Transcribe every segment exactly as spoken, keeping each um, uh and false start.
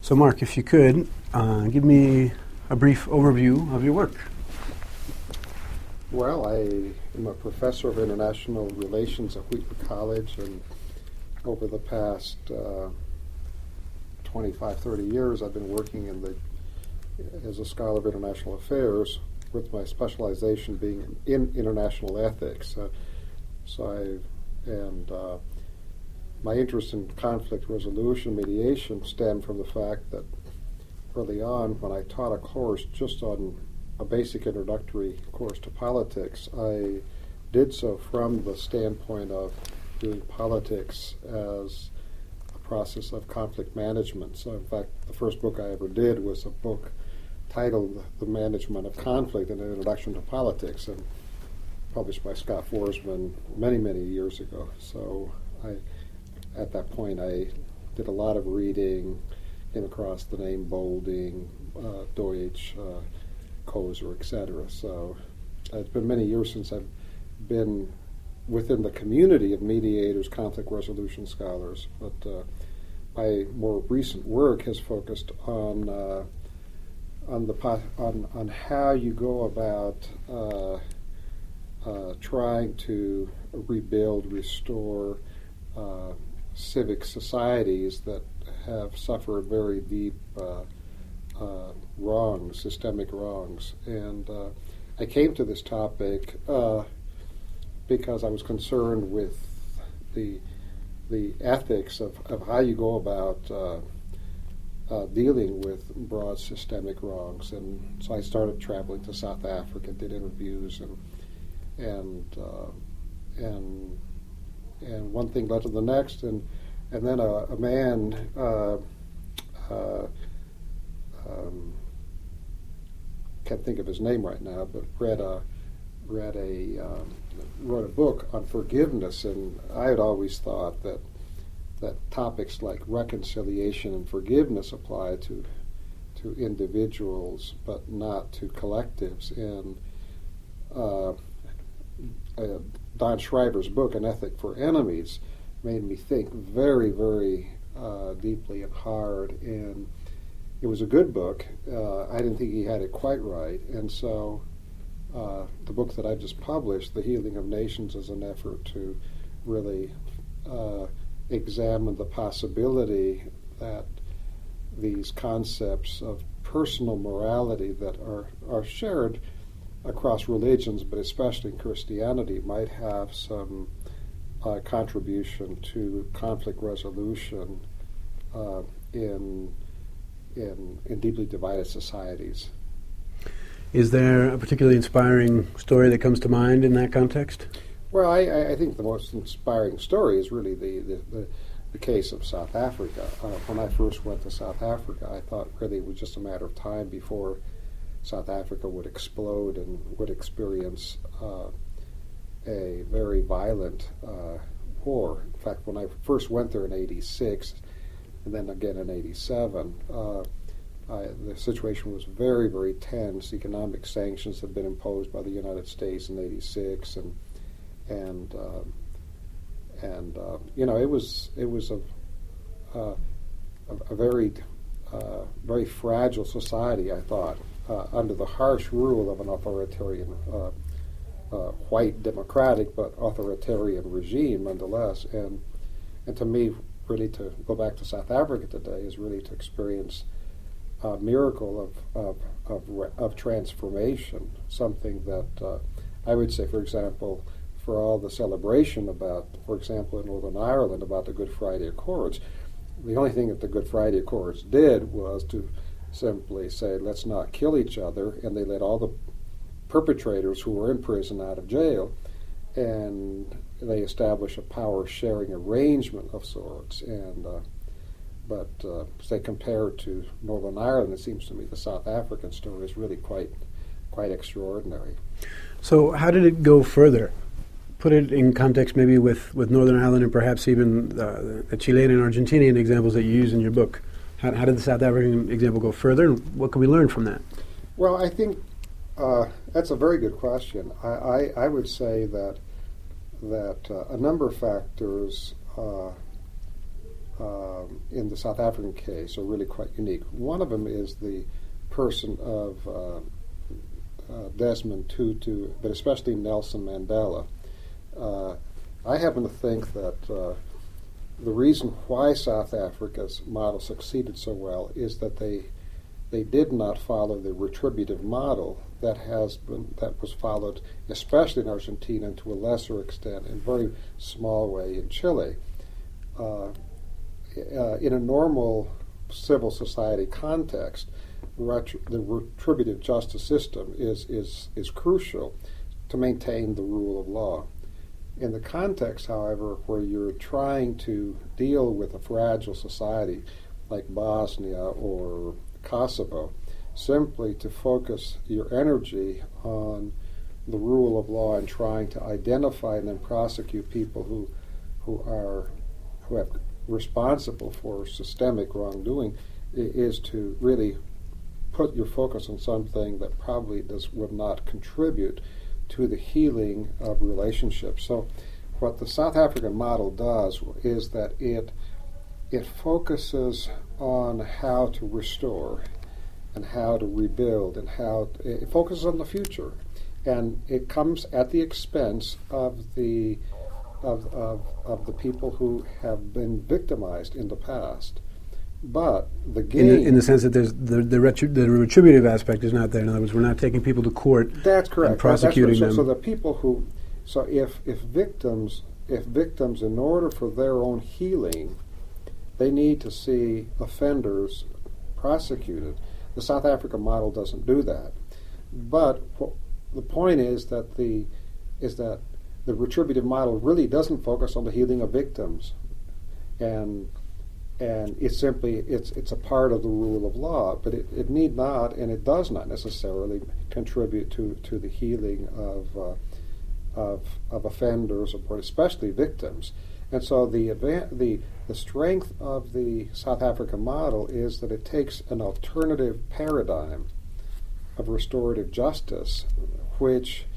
So, Mark, if you could, uh, give me a brief overview of your work. Well, I am a professor of international relations at Wheaton College, and over the past uh, twenty-five, thirty years, I've been working in the as a scholar of international affairs, with my specialization being in international ethics. Uh, so I and uh, my interest in conflict resolution mediation stemmed from the fact that early on, when I taught a course just on a basic introductory course to politics, I did so from the standpoint of doing politics as a process of conflict management. So, in fact, the first book I ever did was a book titled The Management of Conflict, an Introduction to Politics, and published by Scott Forsman many, many years ago. So I, at that point, I did a lot of reading, came across the name Bolding, uh, Deutsch, uh, Koser, et cetera. So uh, it's been many years since I've been within the community of mediators, conflict resolution scholars, but uh, my more recent work has focused on uh, on the po- on on how you go about uh, uh, trying to rebuild, restore uh, civic societies that have suffered very deep uh, uh, wrongs, systemic wrongs. And uh, I came to this topic uh, because I was concerned with the the ethics of, of how you go about uh, uh, dealing with broad systemic wrongs. And so I started traveling to South Africa, did interviews, and and uh, and and one thing led to the next, and and then a, a man. Uh, uh, um, can't think of his name right now, but read a read a um, wrote a book on forgiveness, and I had always thought that that topics like reconciliation and forgiveness apply to to individuals, but not to collectives. And uh, uh, Don Schreiber's book, An Ethic for Enemies, made me think very, very uh, deeply and hard. And it was a good book. Uh, I didn't think he had it quite right, and so uh, the book that I just published, The Healing of Nations, is an effort to really uh, examine the possibility that these concepts of personal morality that are, are shared across religions, but especially in Christianity, might have some uh, contribution to conflict resolution uh, in In, in deeply divided societies. Is there a particularly inspiring story that comes to mind in that context? Well, I, I think the most inspiring story is really the, the, the, the case of South Africa. Uh, when I first went to South Africa, I thought really it was just a matter of time before South Africa would explode and would experience uh, a very violent uh, war. In fact, when I first went there in eighty-six, and then again in eighty-seven, uh, I, the situation was very, very tense. Economic sanctions had been imposed by the United States in eighty-six, and and uh, and uh, you know it was it was a uh, a, a very uh, very fragile society. I thought uh, under the harsh rule of an authoritarian, uh, uh, white democratic but authoritarian regime, nonetheless. And and to me, really to go back to South Africa today is really to experience a miracle of of of, of transformation, something that uh, I would say, for example, for all the celebration about, for example, in Northern Ireland about the Good Friday Accords, the only thing that the Good Friday Accords did was to simply say, let's not kill each other, and they let all the perpetrators who were in prison out of jail, and they establish a power-sharing arrangement of sorts. And uh, but uh, say compared to Northern Ireland, it seems to me the South African story is really quite quite extraordinary. So how did it go further? Put it in context maybe with, with Northern Ireland and perhaps even uh, the Chilean and Argentinian examples that you use in your book. How, how did the South African example go further, and what can we learn from that? Well, I think uh, that's a very good question. I, I, I would say that that uh, a number of factors uh, um, in the South African case are really quite unique. One of them is the person of uh, uh, Desmond Tutu, but especially Nelson Mandela. Uh, I happen to think that uh, the reason why South Africa's model succeeded so well is that they they did not follow the retributive model that has been that was followed, especially in Argentina, and to a lesser extent, in a very small way, in Chile. Uh, uh, in a normal civil society context, retri- the retributive justice system is is is crucial to maintain the rule of law. In the context, however, where you're trying to deal with a fragile society like Bosnia or Kosovo, simply to focus your energy on the rule of law and trying to identify and then prosecute people who who are who have responsible for systemic wrongdoing is to really put your focus on something that probably does would not contribute to the healing of relationships. So what the South African model does is that it it focuses on how to restore and how to rebuild and how to, it focuses on the future, and it comes at the expense of the of, of of the people who have been victimized in the past. But the gain, in the, in the sense that there's the the, retri- the retributive aspect is not there. In other words, we're not taking people to court. That's correct. And prosecuting that's right. so, them. So the people who, so if if victims if victims in order for their own healing, they need to see offenders prosecuted. The South African model doesn't do that. But wh- the point is that the is that the retributive model really doesn't focus on the healing of victims, and and it's simply it's it's a part of the rule of law. But it, it need not and it does not necessarily contribute to, to the healing of uh, of of offenders, or especially victims. And so the the the strength of the South African model is that it takes an alternative paradigm of restorative justice, which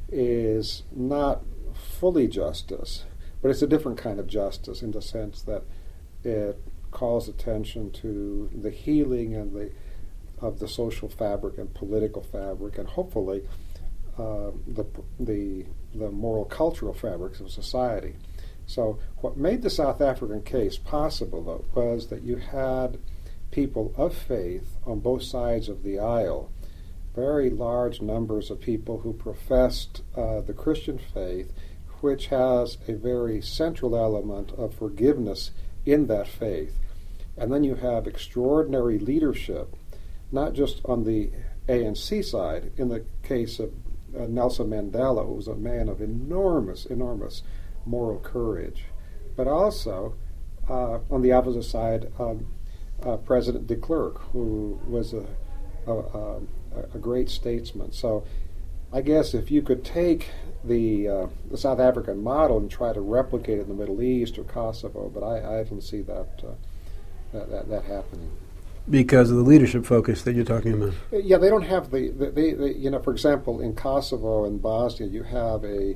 is not fully justice, but it's a different kind of justice in the sense that it calls attention to the healing and the of the social fabric and political fabric, and hopefully uh, the the the moral cultural fabrics of society. So what made the South African case possible, though, was that you had people of faith on both sides of the aisle, very large numbers of people who professed uh, the Christian faith, which has a very central element of forgiveness in that faith. And then you have extraordinary leadership, not just on the A N C side. In the case of uh, Nelson Mandela, who was a man of enormous, enormous moral courage, but also uh, on the opposite side, um, uh, President de Klerk, who was a, a, a, a great statesman. So I guess if you could take the, uh, the South African model and try to replicate it in the Middle East or Kosovo, but I, I don't see that, uh, that, that that happening. Because of the leadership focus that you're talking about. Yeah, they don't have the, the they, they, you know, for example, in Kosovo and Bosnia, you have a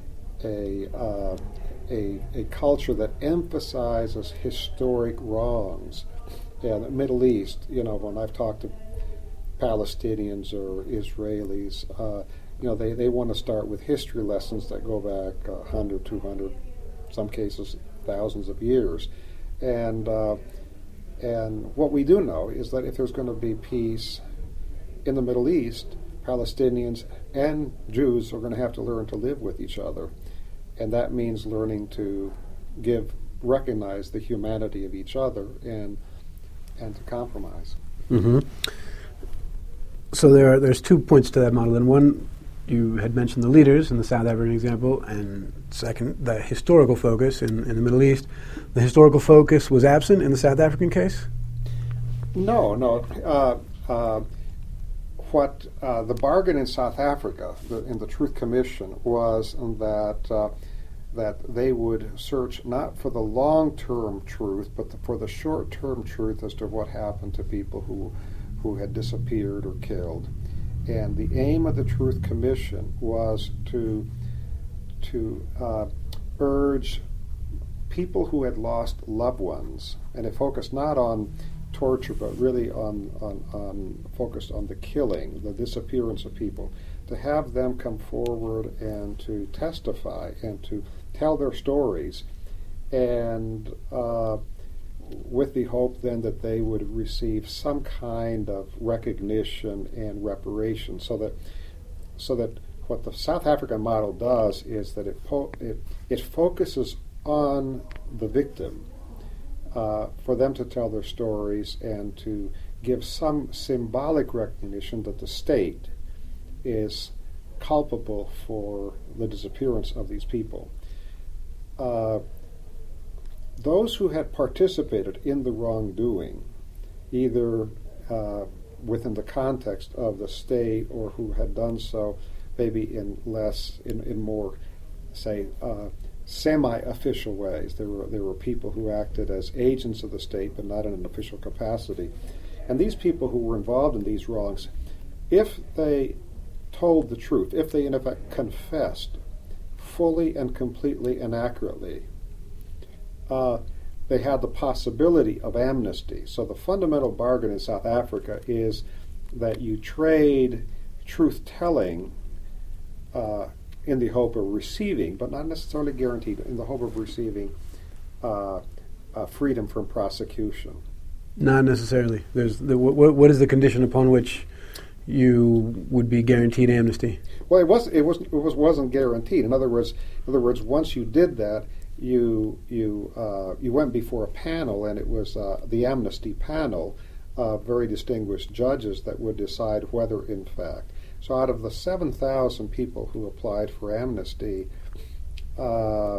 a uh, a, a culture that emphasizes historic wrongs. Yeah, the Middle East, you know, when I've talked to Palestinians or Israelis, uh, you know, they, they want to start with history lessons that go back one hundred, two hundred, some cases thousands of years. And uh, and what we do know is that if there's going to be peace in the Middle East, Palestinians and Jews are going to have to learn to live with each other. And that means learning to give, recognize the humanity of each other and and to compromise. Mm-hmm. So there are there's two points to that model. And one, you had mentioned the leaders in the South African example, and second, the historical focus in, in the Middle East. The historical focus was absent in the South African case? No, no. Uh, uh, what uh, the bargain in South Africa, the, in the Truth Commission, was that uh, that they would search not for the long-term truth, but the, for the short-term truth as to what happened to people who who had disappeared or killed. And the aim of the Truth Commission was to to uh, urge people who had lost loved ones, and it focused not on torture, but really on, on, on focused on the killing, the disappearance of people, to have them come forward and to testify and to tell their stories, and uh, with the hope then that they would receive some kind of recognition and reparation, so that so that what the South African model does is that it po- it, it focuses on the victim, uh, for them to tell their stories and to give some symbolic recognition that the state is culpable for the disappearance of these people. Uh, those who had participated in the wrongdoing, either uh, within the context of the state or who had done so maybe in less, in, in more, say, uh, semi-official ways. There were there were people who acted as agents of the state, but not in an official capacity. And these people who were involved in these wrongs, if they told the truth, if they in effect confessed fully and completely and accurately, uh, they had the possibility of amnesty. So the fundamental bargain in South Africa is that you trade truth-telling uh, in the hope of receiving, but not necessarily guaranteed, in the hope of receiving uh, uh, freedom from prosecution. Not necessarily. There's the, what, what is the condition upon which you would be guaranteed amnesty? Well, it was it was it was wasn't guaranteed. In other words, in other words, once you did that, you you uh, you went before a panel, and it was uh, the amnesty panel, uh, very distinguished judges that would decide whether, in fact. So, out of the seven thousand people who applied for amnesty, uh,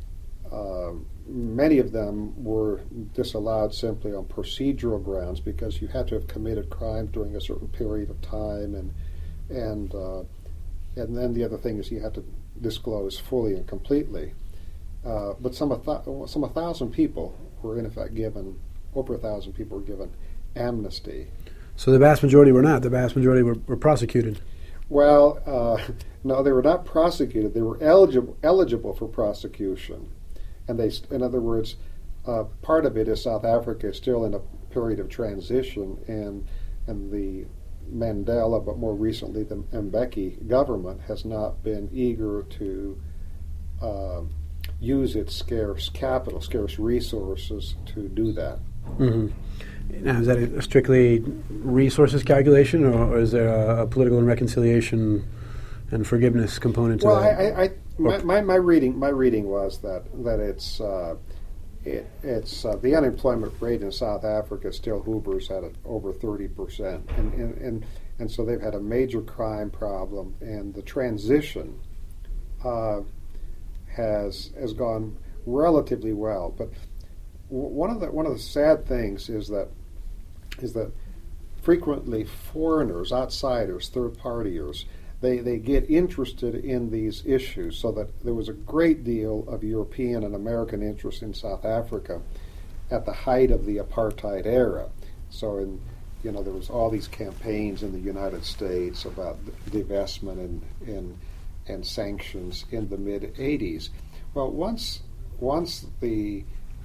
uh, many of them were disallowed simply on procedural grounds because you had to have committed crimes during a certain period of time, and and uh, and then the other thing is you had to disclose fully and completely. Uh, but some a th- some a thousand people were in effect given, over a thousand people were given amnesty. So the vast majority were not. The vast majority were, were prosecuted. Well, uh, no, they were not prosecuted. They were eligible eligible for prosecution, and they, in other words, uh, part of it is South Africa is still in a period of transition, and and the Mandela, but more recently the Mbeki government has not been eager to uh, use its scarce capital, scarce resources to do that. Mm-hmm. Now, is that a strictly resources calculation, or, or is there a, a political and reconciliation and forgiveness component to well, that? Well, I, I, my, my, my reading, my reading was that that it's uh, it, it's uh, the unemployment rate in South Africa still hovers at over thirty percent, and, and and and so they've had a major crime problem, and the transition uh, has has gone relatively well, but one of the one of the sad things is that is that frequently foreigners, outsiders, third partiers, they, they get interested in these issues, so that there was a great deal of European and American interest in South Africa at the height of the apartheid era. So in you know there was all these campaigns in the United States about divestment and and, and sanctions in the mid eighties. Well, once once the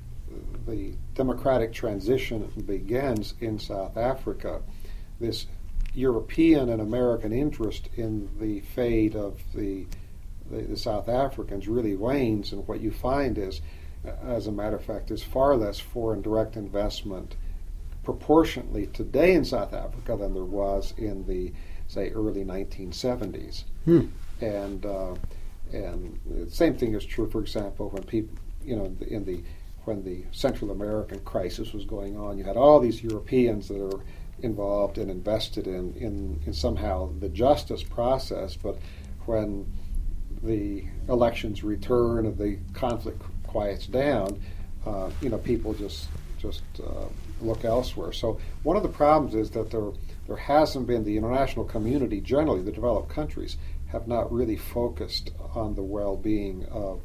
the democratic transition begins in South Africa, this European and American interest in the fate of the, the, the South Africans really wanes, and what you find is, as a matter of fact, there's far less foreign direct investment proportionately today in South Africa than there was in the, say, early nineteen seventies. Hmm. And uh, and the same thing is true, for example, when people, you know, in the when the Central American crisis was going on, you had all these Europeans that are involved and invested in, in, in somehow the justice process, but when the elections return and the conflict quiets down, uh, you know, people just just uh, look elsewhere. So one of the problems is that there there hasn't been, the international community generally, the developed countries, have not really focused on the well-being of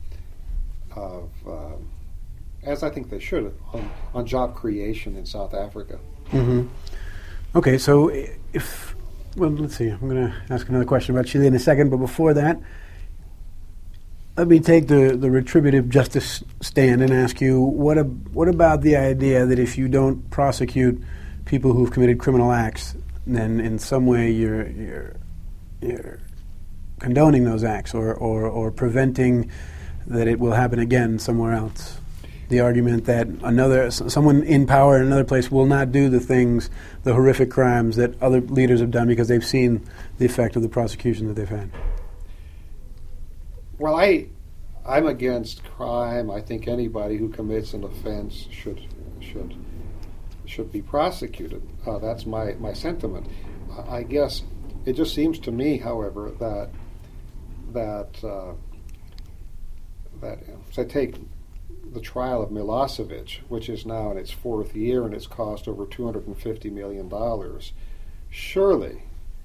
uh, of uh, as I think they should, on, on job creation in South Africa. Mm-hmm. Okay, so if, well, let's see, I'm going to ask another question about Chile in a second, but before that, let me take the, the retributive justice stand and ask you, what, a, what about the idea that if you don't prosecute people who've committed criminal acts, then in some way you're, you're, you're condoning those acts or, or, or preventing that it will happen again somewhere else? The argument that another someone in power in another place will not do the things, the horrific crimes that other leaders have done because they've seen the effect of the prosecution that they've had. Well, I, I'm against crime. I think anybody who commits an offense should should should be prosecuted. Uh, that's my, my sentiment. Uh, I guess it just seems to me, however, that that uh, that so I take the trial of Milosevic, which is now in its fourth year and it's cost over two hundred fifty million dollars. Surely,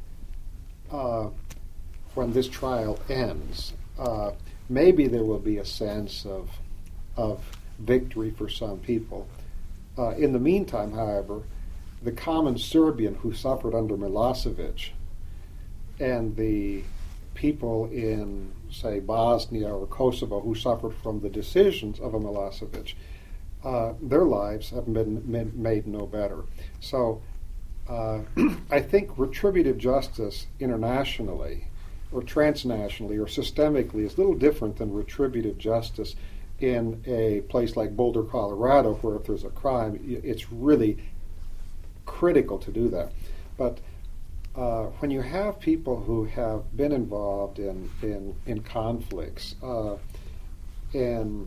uh, when this trial ends, uh, maybe there will be a sense of of victory for some people. Uh, in the meantime, however, the common Serbian who suffered under Milosevic and the people in, say, Bosnia or Kosovo who suffered from the decisions of a Milosevic, uh, their lives have been made, made no better. So uh, I think retributive justice internationally or transnationally or systemically is a little different than retributive justice in a place like Boulder, Colorado, where if there's a crime, it's really critical to do that. But Uh, when you have people who have been involved in in, in conflicts, uh, and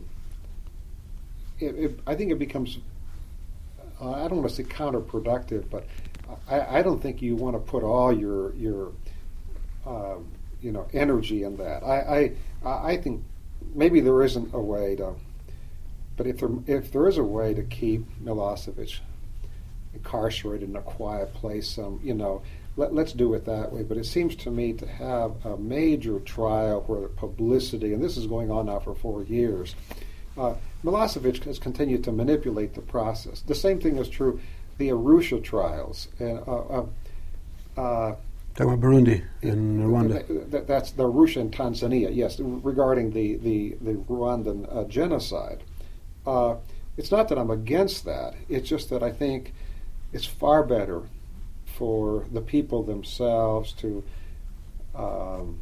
it, it, I think it becomes, uh, I don't want to say counterproductive, but I, I don't think you want to put all your your uh, you know energy in that. I, I I think maybe there isn't a way to, but if there if there is a way to keep Milosevic incarcerated in a quiet place, um, you know. Let, let's do it that way. But it seems to me to have a major trial where the publicity, and this is going on now for four years, uh, Milosevic has continued to manipulate the process. The same thing is true, the Arusha trials. And, uh, uh, uh, Talking about Burundi and Rwanda. That, that, that's the Arusha in Tanzania, yes, regarding the, the, the Rwandan uh, genocide. Uh, it's not that I'm against that. It's just that I think it's far better for the people themselves to um,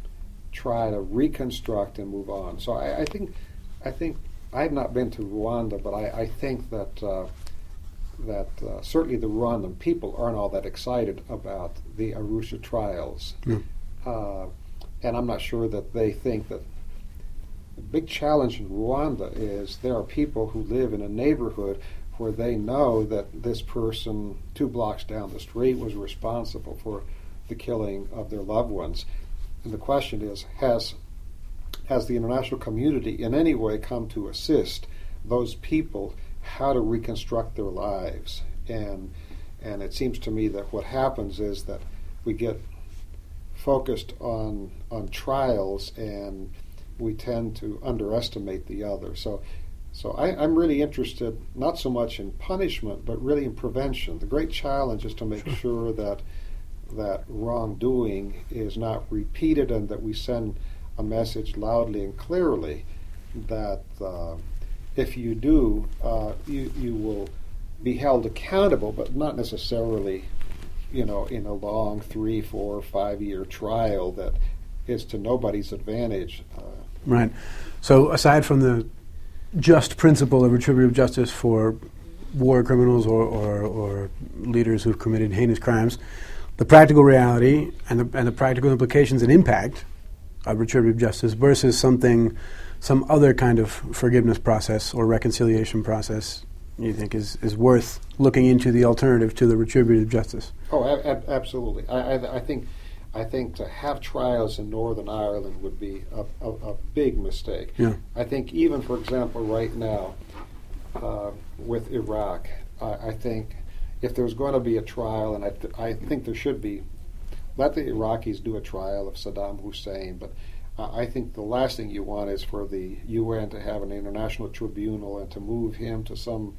try to reconstruct and move on. So I, I think, I think I've not been to Rwanda, but I, I think that uh, that uh, certainly the Rwandan people aren't all that excited about the Arusha trials, mm. uh, and I'm not sure that they think that. The big challenge in Rwanda is there are people who live in a neighborhood where they know that this person two blocks down the street was responsible for the killing of their loved ones. And the question is, has has the international community in any way come to assist those people how to reconstruct their lives? And and it seems to me that what happens is that we get focused on on trials and we tend to underestimate the other. So So I, I'm really interested not so much in punishment, but really in prevention. The great challenge is to make sure, sure that that wrongdoing is not repeated and that we send a message loudly and clearly that uh, if you do, uh, you, you will be held accountable, but not necessarily, you know, in a long three, four, five-year trial that is to nobody's advantage. Uh, right. So aside from the just principle of retributive justice for war criminals or, or, or leaders who've committed heinous crimes, the practical reality and the, and the practical implications and impact of retributive justice versus something, some other kind of forgiveness process or reconciliation process, you think is, is worth looking into the alternative to the retributive justice? Oh, a- a- absolutely. I, I, I think I think to have trials in Northern Ireland would be a, a, a big mistake. Yeah. I think even, for example, right now uh, with Iraq, I, I think if there's going to be a trial, and I, th- I think there should be, let the Iraqis do a trial of Saddam Hussein, but uh, I think the last thing you want is for the U N to have an international tribunal and to move him to some,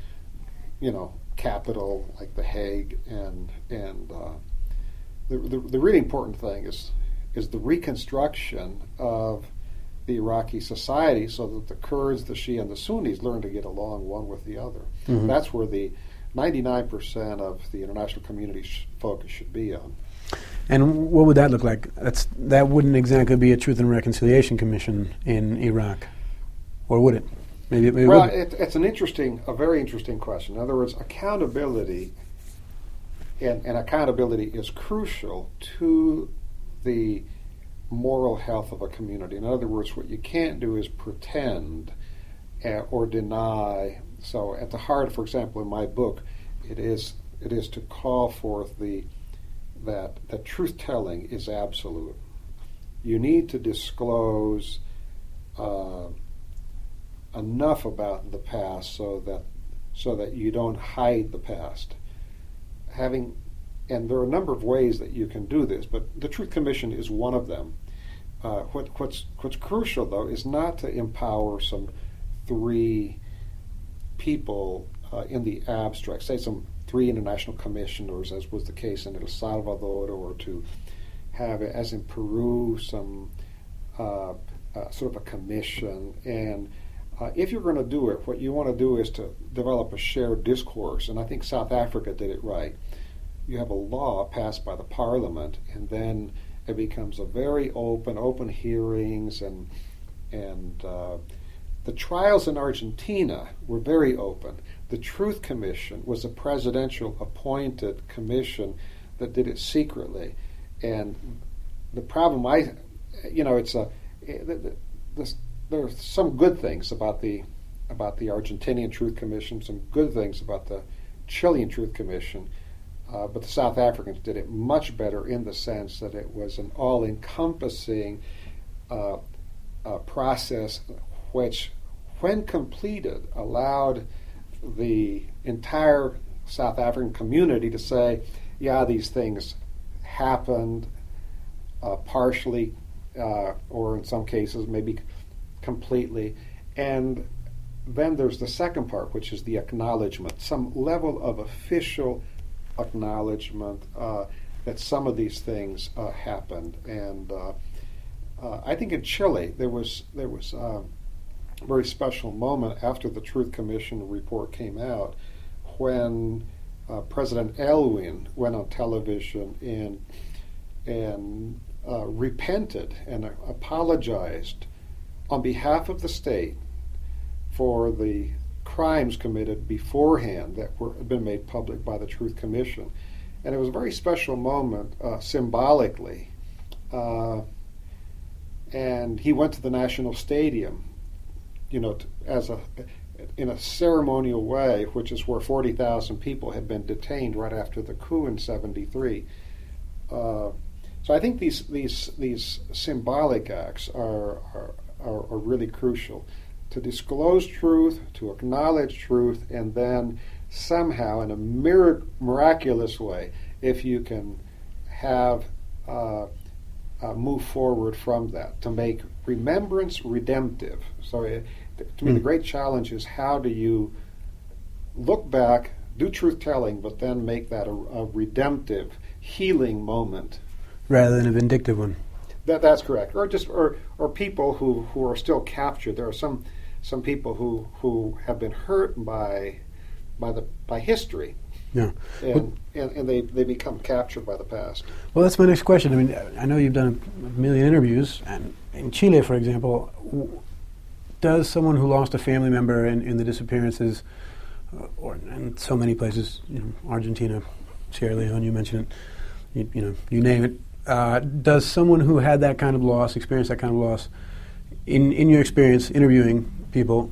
you know, capital like The Hague and and uh, The, the, the really important thing is is the reconstruction of the Iraqi society so that the Kurds, the Shia, and the Sunnis learn to get along one with the other. Mm-hmm. That's where the ninety-nine percent of the international community's focus should be on. And what would that look like? That's that wouldn't exactly be a Truth and Reconciliation Commission in Iraq, or would it? Maybe, maybe well, it it, it's an interesting, a very interesting question. In other words, accountability, and, and accountability is crucial to the moral health of a community. In other words, what you can't do is pretend uh, or deny. So, at the heart, for example, in my book, it is it is to call forth the that that truth telling is absolute. You need to disclose uh, enough about the past so that so that you don't hide the past. Having and there are a number of ways that you can do this, but the Truth Commission is one of them. Uh, what, what's what's crucial though is not to empower some three people uh, in the abstract, say some three international commissioners, as was the case in El Salvador, or to have, as in Peru, some uh, uh, sort of a commission. And uh, if you're going to do it, what you want to do is to develop a shared discourse. And I think South Africa did it right. You have a law passed by the parliament, and then it becomes a very open, open hearings, and and uh, the trials in Argentina were very open. The Truth Commission was a presidential appointed commission that did it secretly. And the problem, I, you know, it's a, this, there are some good things about the about the Argentinian Truth Commission, some good things about the Chilean Truth Commission, uh, but the South Africans did it much better in the sense that it was an all-encompassing uh, uh, process which, when completed, allowed the entire South African community to say, yeah, these things happened uh, partially, uh, or in some cases maybe completely. And then there's the second part, which is the acknowledgement, some level of official acknowledgement uh, that some of these things uh, happened. And uh, uh, I think in Chile there was there was uh, a very special moment after the Truth Commission report came out, when uh, President Aylwin went on television and and uh, repented and uh, apologized on behalf of the state for the crimes committed beforehand that were had been made public by the Truth Commission. And it was a very special moment uh, symbolically. Uh, and he went to the National Stadium, you know, t- as a in a ceremonial way, which is where forty thousand people had been detained right after the coup in seventy-three. Uh, so I think these these these symbolic acts are are, are, are really crucial. To disclose truth, to acknowledge truth, and then somehow, in a mir- miraculous way, if you can have uh, uh, move forward from that, to make remembrance redemptive. So it, to me, mm. the great challenge is how do you look back, do truth-telling, but then make that a, a redemptive, healing moment. Rather than a vindictive one. That That's correct. Or just or, or people who, who are still captured. There are some some people who, who have been hurt by by the by history. Yeah. And, well, and, and they, they become captured by the past. Well, that's my next question. I mean, I know you've done a million interviews, and in Chile, for example, w- does someone who lost a family member in, in the disappearances, uh, or in so many places, you know, Argentina, Sierra Leone, you mentioned it, you, you know, you name it, uh, does someone who had that kind of loss, experienced that kind of loss, in, in your experience interviewing people,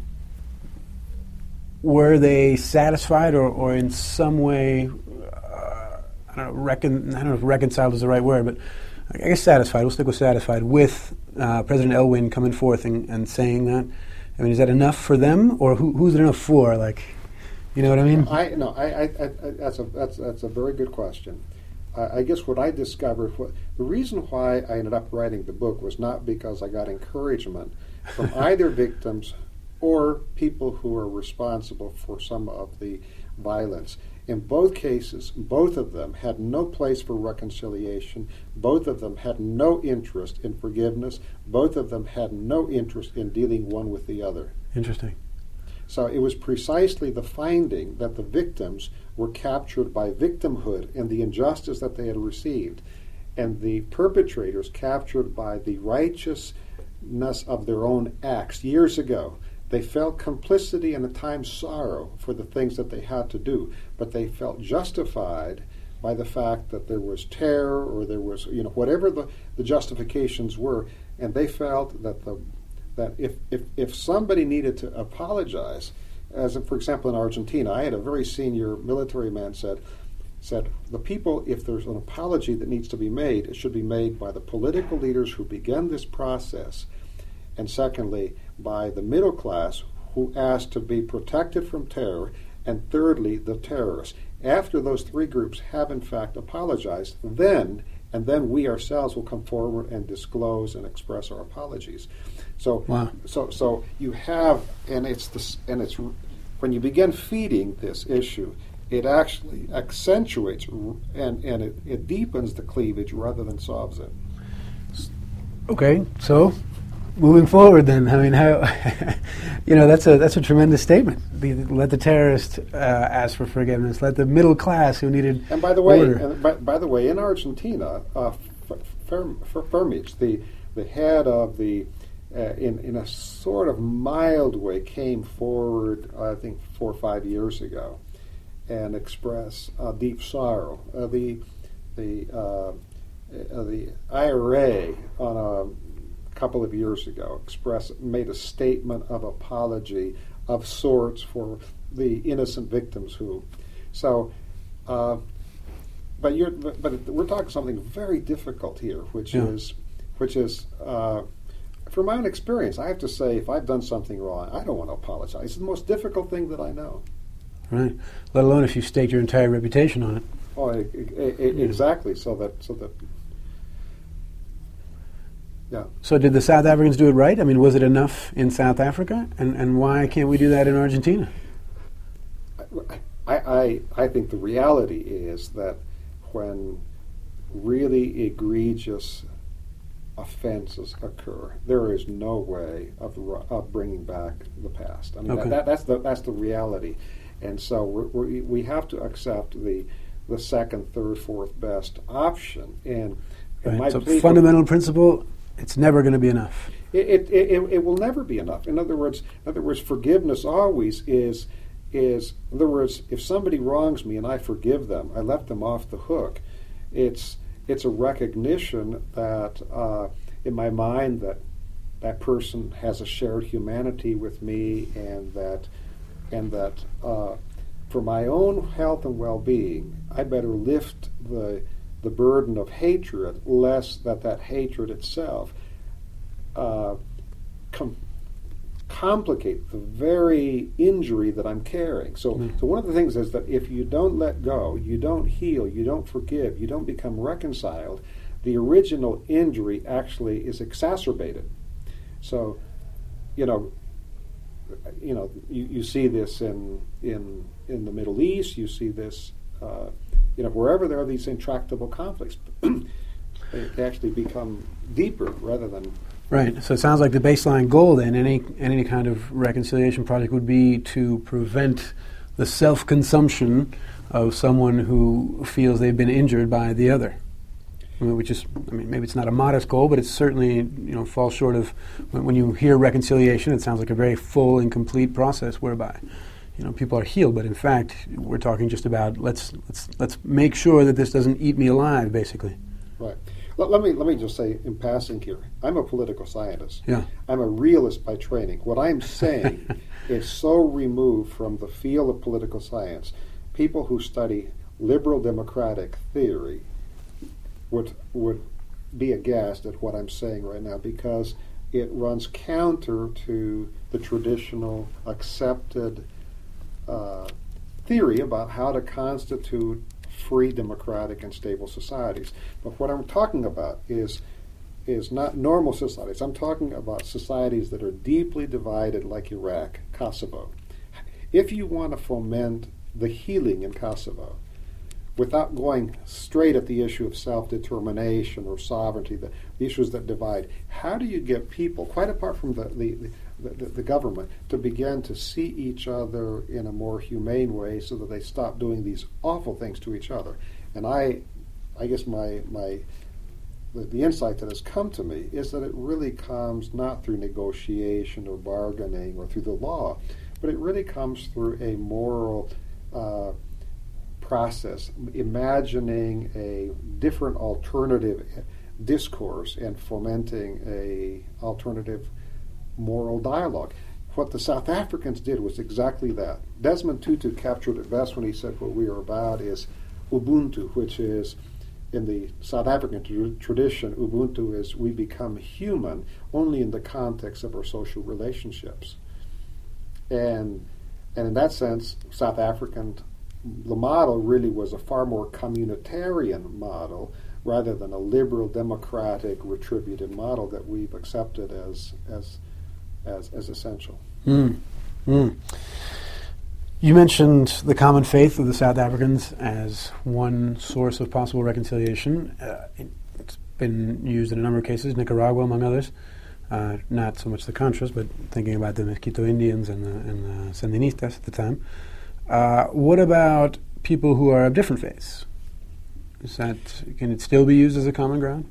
were they satisfied or, or in some way, uh, I don't know, recon, I don't know if reconciled is the right word, but I guess satisfied, we'll stick with satisfied, with uh, President Aylwin coming forth and, and saying that? I mean, is that enough for them, or who, who's it enough for? Like, you know what I mean? I no, I, I, I that's a that's that's a very good question. I, I guess what I discovered, what, the reason why I ended up writing the book was not because I got encouragement from either victims or people who are responsible for some of the violence. In both cases, both of them had no place for reconciliation. Both of them had no interest in forgiveness. Both of them had no interest in dealing one with the other. Interesting. So it was precisely the finding that the victims were captured by victimhood and the injustice that they had received, and the perpetrators captured by the righteousness of their own acts years ago. They felt complicity and at times sorrow for the things that they had to do, but they felt justified by the fact that there was terror or there was, you know, whatever the, the justifications were, and they felt that the that if, if, if somebody needed to apologize, as if, for example, in Argentina, I had a very senior military man said, said, the people, if there's an apology that needs to be made, it should be made by the political leaders who began this process, and secondly, by the middle class who asked to be protected from terror, and thirdly, the terrorists. After those three groups have in fact apologized, then and then we ourselves will come forward and disclose and express our apologies. So, wow. so, so you have, and it's this, and it's when you begin feeding this issue, it actually accentuates and and it, it deepens the cleavage rather than solves it. Okay, so moving forward, then, I mean, how you know that's a that's a tremendous statement. The, let the terrorist uh, ask for forgiveness. Let the middle class who needed and by the way, order. and by, by the way, in Argentina, uh, Firmich, the the head of the uh, in in a sort of mild way, came forward, I think, four or five years ago, and expressed uh, deep sorrow. Uh, the the uh, uh, the I R A on a couple of years ago expressed made a statement of apology of sorts for the innocent victims who. So, uh, but you're but, but we're talking something very difficult here, which yeah. is which is. Uh, From my own experience, I have to say, if I've done something wrong, I don't want to apologize. It's the most difficult thing that I know. Right. Let alone if you stake your entire reputation on it. Oh, I, I, I, exactly. So that, so that, yeah. So did the South Africans do it right? I mean, was it enough in South Africa? And and why can't we do that in Argentina? I, I, I think the reality is that when really egregious offenses occur, there is no way of, of bringing back the past. I mean, okay. that, that, that's the that's the reality, and so we're, we're, we have to accept the the second, third, fourth best option. And, and right. my so plea fundamental for, principle: it's never going to be enough. It it, it it will never be enough. In other words, in other words, forgiveness always is is. In other words, if somebody wrongs me and I forgive them, I let them off the hook. It's It's a recognition that, uh, in my mind, that that person has a shared humanity with me, and that, and that, uh, for my own health and well-being, I better lift the the burden of hatred, lest that that hatred itself uh, com- complicate the very injury that I'm carrying. So, mm. so one of the things is that if you don't let go, you don't heal, you don't forgive, you don't become reconciled, the original injury actually is exacerbated. So, you know, you know, you, you see this in in in the Middle East. You see this, uh, you know, wherever there are these intractable conflicts, they, they actually become deeper rather than. Right. So it sounds like the baseline goal then, any any kind of reconciliation project would be to prevent the self-consumption of someone who feels they've been injured by the other. I mean, which is, I mean, maybe it's not a modest goal, but it's certainly, you know, falls short of, when, when you hear reconciliation, it sounds like a very full and complete process whereby, you know, people are healed, but in fact, we're talking just about let's let's let's make sure that this doesn't eat me alive, basically. Right. Let, let me let me just say in passing here, I'm a political scientist. Yeah. I'm a realist by training. What I'm saying is so removed from the field of political science. People who study liberal democratic theory would would be aghast at what I'm saying right now, because it runs counter to the traditional accepted uh, theory about how to constitute free, democratic, and stable societies. But what I'm talking about is is not normal societies. I'm talking about societies that are deeply divided, like Iraq, Kosovo. If you want to foment the healing in Kosovo, without going straight at the issue of self-determination or sovereignty, the, the issues that divide, how do you get people, quite apart from the, the, the, the, the government, to begin to see each other in a more humane way so that they stop doing these awful things to each other? And I, I guess my my the, the insight that has come to me is that it really comes not through negotiation or bargaining or through the law, but it really comes through a moral uh, process, imagining a different alternative discourse and fomenting a alternative moral dialogue. What the South Africans did was exactly that. Desmond Tutu captured it best when he said what we are about is Ubuntu, which is, in the South African tra- tradition, Ubuntu is we become human only in the context of our social relationships. And and in that sense, South African, the model really was a far more communitarian model rather than a liberal, democratic, retributive model that we've accepted as as as, as essential. Mm. Mm. You mentioned the common faith of the South Africans as one source of possible reconciliation. Uh, it's been used in a number of cases, Nicaragua among others. Uh, not so much the Contras, but thinking about the Mosquito Indians and the, and the Sandinistas at the time. Uh, what about people who are of different faiths? Is that, can it still be used as a common ground?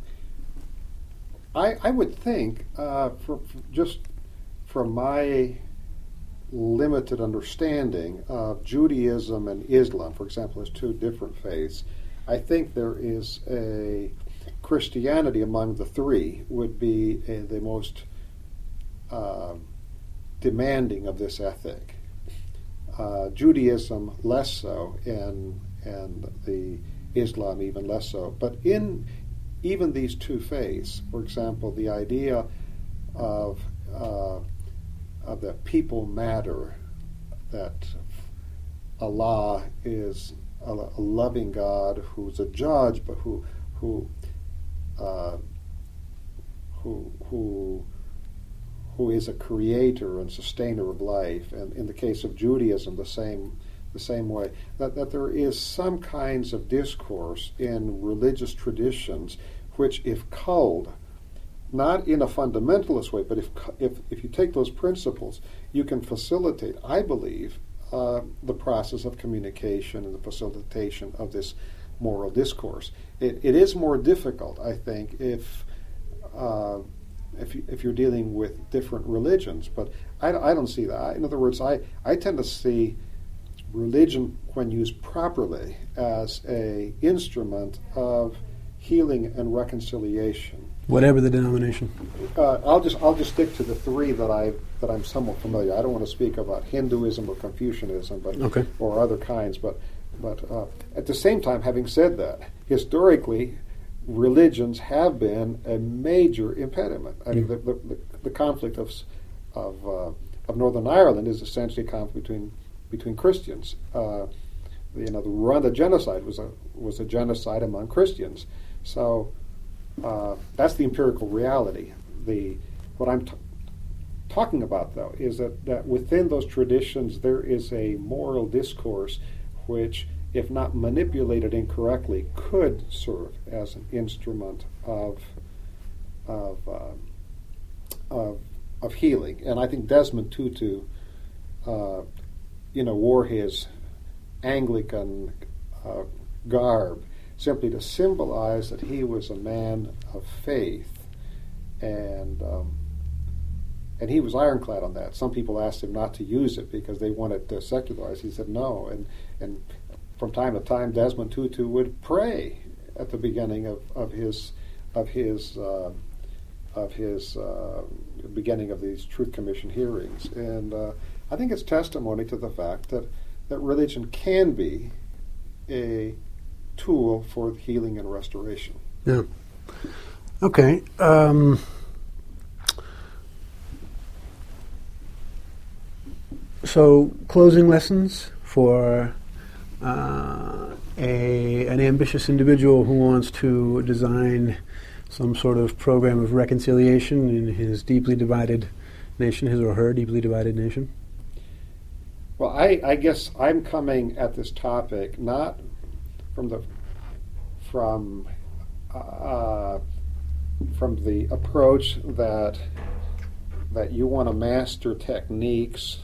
I, I would think, uh, for, for just from my limited understanding of Judaism and Islam, for example, as two different faiths, I think there is a Christianity among the three would be a, the most uh, demanding of this ethic. Uh, Judaism less so, and and the Islam even less so. But in even these two faiths, for example, the idea of uh, of that people matter, that Allah is a, a loving God who's a judge, but who who uh, who who who is a creator and sustainer of life, and in the case of Judaism, the same the same way. That that there is some kinds of discourse in religious traditions which, if culled, not in a fundamentalist way, but if if if you take those principles, you can facilitate, I believe, uh, the process of communication and the facilitation of this moral discourse. It, it is more difficult, I think, if uh, if you, if you're dealing with different religions, but I, I don't see that. In other words, I, I tend to see religion, when used properly, as a instrument of healing and reconciliation. Whatever the denomination. Uh, I'll just I'll just stick to the three that I that I'm somewhat familiar. I don't want to speak about Hinduism or Confucianism, but okay. or other kinds. But but uh, at the same time, having said that, historically, religions have been a major impediment. I mean, the the, the, the conflict of of uh, of Northern Ireland is essentially a conflict between between Christians. Uh, you know, the Rwanda genocide was a was a genocide among Christians. So. Uh, that's the empirical reality. The what I'm t- talking about, though, is that, that within those traditions there is a moral discourse which, if not manipulated incorrectly, could serve as an instrument of of uh, of, of healing. And I think Desmond Tutu, uh, you know, wore his Anglican uh, garb simply to symbolize that he was a man of faith, and um, and he was ironclad on that. Some people asked him not to use it because they wanted to secularize. He said no, and and from time to time, Desmond Tutu would pray at the beginning of, of his of his uh, of his uh, beginning of these Truth Commission hearings, and uh, I think it's testimony to the fact that that religion can be a tool for healing and restoration. Yeah. Okay. Um, so, closing lessons for uh, a an ambitious individual who wants to design some sort of program of reconciliation in his deeply divided nation, his or her deeply divided nation. Well, I, I guess I'm coming at this topic not from the from uh, from the approach that that you want to master techniques,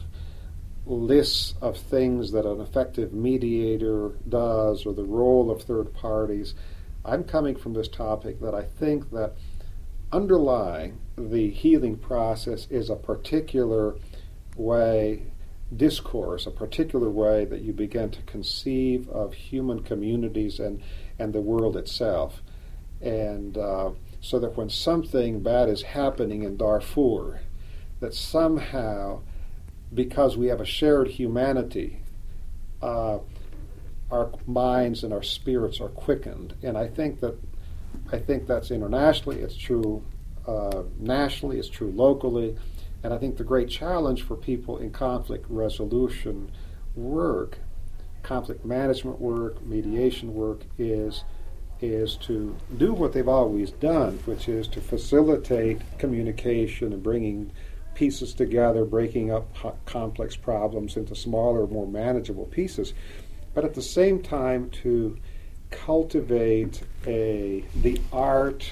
lists of things that an effective mediator does, or the role of third parties. I'm coming from this topic that I think that underlying the healing process is a particular way, discourse, a particular way that you begin to conceive of human communities and, and the world itself. And uh, so that when something bad is happening in Darfur, that somehow, because we have a shared humanity, uh, our minds and our spirits are quickened. And I think that I think that's internationally, it's true uh, nationally, it's true locally. And I think the great challenge for people in conflict resolution work, conflict management work, mediation work, is is to do what they've always done, which is to facilitate communication and bringing pieces together, breaking up ho- complex problems into smaller, more manageable pieces, but at the same time to cultivate a the art,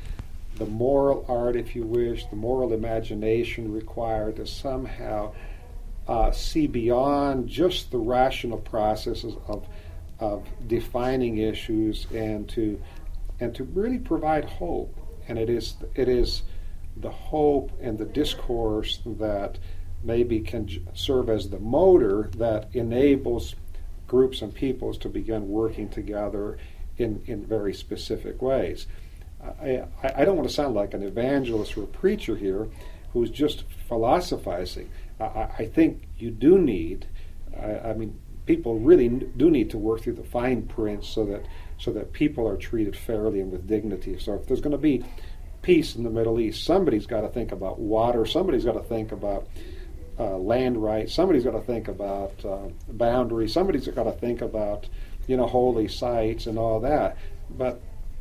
the moral art, if you wish, the moral imagination required to somehow uh, see beyond just the rational processes of of defining issues and to and to really provide hope. And it is it is the hope and the discourse that maybe can j- serve as the motor that enables groups and peoples to begin working together in, in very specific ways. I, I, I don't want to sound like an evangelist or a preacher here who's just philosophizing. I, I think you do need, I, I mean, people really do need to work through the fine print so that so that people are treated fairly and with dignity. So if there's going to be peace in the Middle East, somebody's got to think about water, somebody's got to think about uh, land rights, somebody's got to think about uh, boundaries, somebody's got to think about, you know, holy sites and all that. But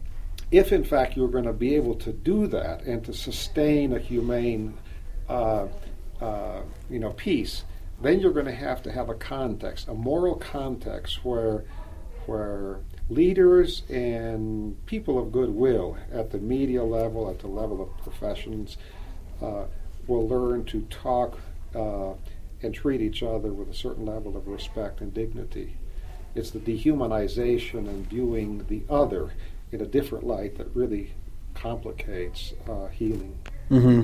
if in fact you're going to be able to do that and to sustain a humane, uh, uh, you know, peace, then you're going to have to have a context, a moral context where where leaders and people of goodwill at the media level, at the level of professions, uh, will learn to talk uh, and treat each other with a certain level of respect and dignity. It's the dehumanization and viewing the other in a different light that really complicates uh, healing. Mm-hmm.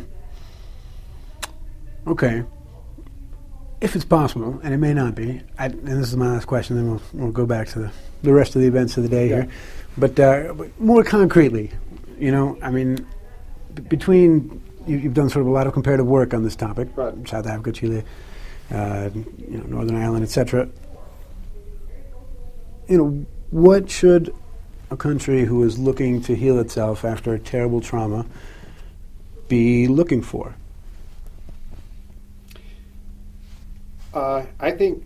Okay. If it's possible, and it may not be, I, and this is my last question, then we'll, we'll go back to the, the rest of the events of the day yeah. here. But, uh, but more concretely, you know, I mean, b- between, you, you've done sort of a lot of comparative work on this topic, right. South Africa, Chile, uh, you know, Northern Ireland, et cetera. You know, what should a country who is looking to heal itself after a terrible trauma be looking for? Uh, I think.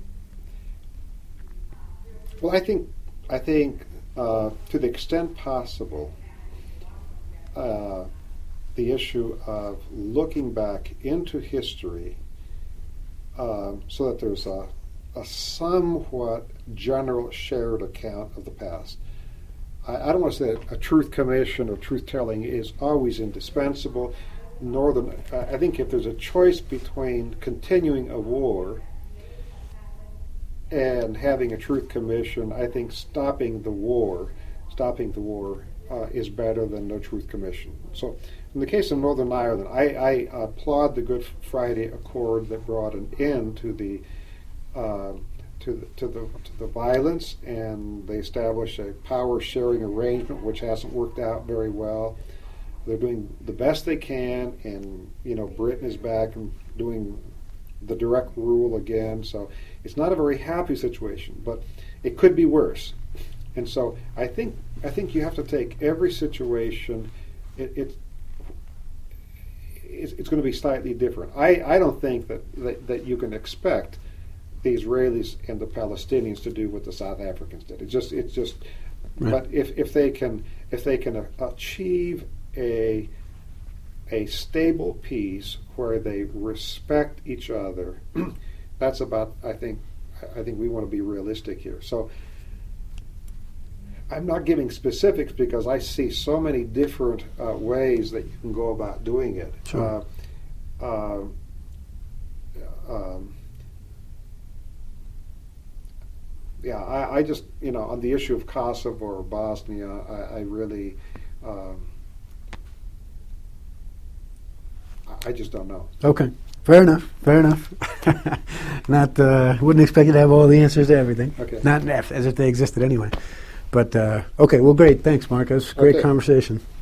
Well, I think. I think uh, to the extent possible, uh, the issue of looking back into history, uh, so that there's a, a somewhat general shared account of the past. I, I don't want to say that a truth commission or truth telling is always indispensable. Northern. I think if there's a choice between continuing a war and having a truth commission, I think stopping the war, stopping the war uh, is better than no truth commission. So, in the case of Northern Ireland, I, I applaud the Good Friday Accord that brought an end to the uh, to the, to the to the violence, and they established a power sharing arrangement which hasn't worked out very well. They're doing the best they can, and you know Britain is back and doing the direct rule again. So it's not a very happy situation, but it could be worse. And so I think I think you have to take every situation. It, it it's, it's going to be slightly different. I, I don't think that, that that you can expect the Israelis and the Palestinians to do what the South Africans did. It's just it's just. Right. But if, if they can if they can achieve a a stable peace where they respect each other, that's about, I think, I think we want to be realistic here. So I'm not giving specifics because I see so many different uh, ways that you can go about doing it. Sure. Uh, uh, um, yeah, I, I just, you know, on the issue of Kosovo or Bosnia, I, I really, um, I just don't know. Okay. Fair enough. Fair enough. Not uh, wouldn't expect you to have all the answers to everything. Okay. Not as if they existed anyway. But uh, okay. Well, great. Thanks, Marcos. Great Okay. conversation.